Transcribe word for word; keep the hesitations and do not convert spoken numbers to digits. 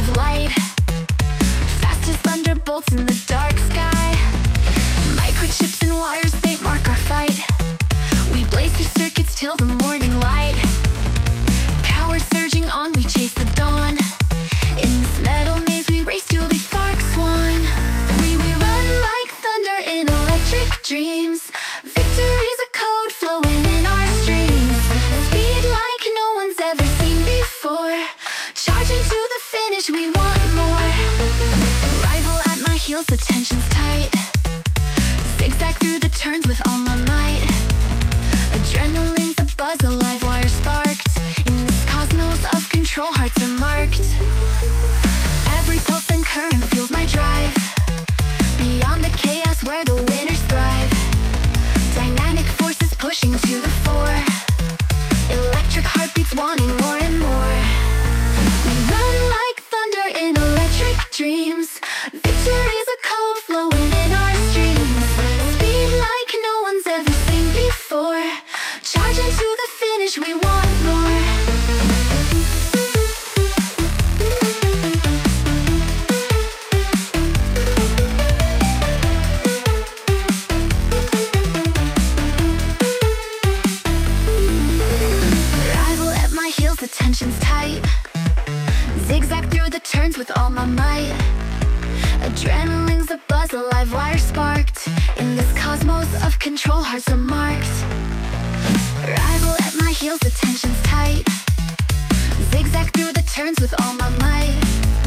of light, fast as thunderbolts in the dark sky. Microchips and wires, they mark our fight. We blaze through circuits till the morning light. Power surging on, we chase the dawn. In this metal maze we race till the sparks won. We, we run like thunder in electric dreams. Victory's a code flowing in our streams. Speed like no one's ever seen before. Charging to the finish, we want more. Rival at my heels, the tension's tight. Zigzag through the turns with all my might. Adrenaline's a buzz, a live wire sparked. In this cosmos of control, hearts are marked. Every pulse and current fuels my drive. Beyond the chaos where the winners thrive. Dynamic forces pushing to the fore. Electric heartbeats wanting more and more. We run like thunder in electric dreams. Victory's a code flowing in our streams. Speed like no one's ever seen before. Charging to the finish, we want more. Rival at my heels, the tension's tight. Zigzag through the turns with all my might. Adrenaline's a buzz, a live wire sparked. In this cosmos of control, hearts are marked. Rival at my heels, the tension's tight. Zigzag through the turns with all my might.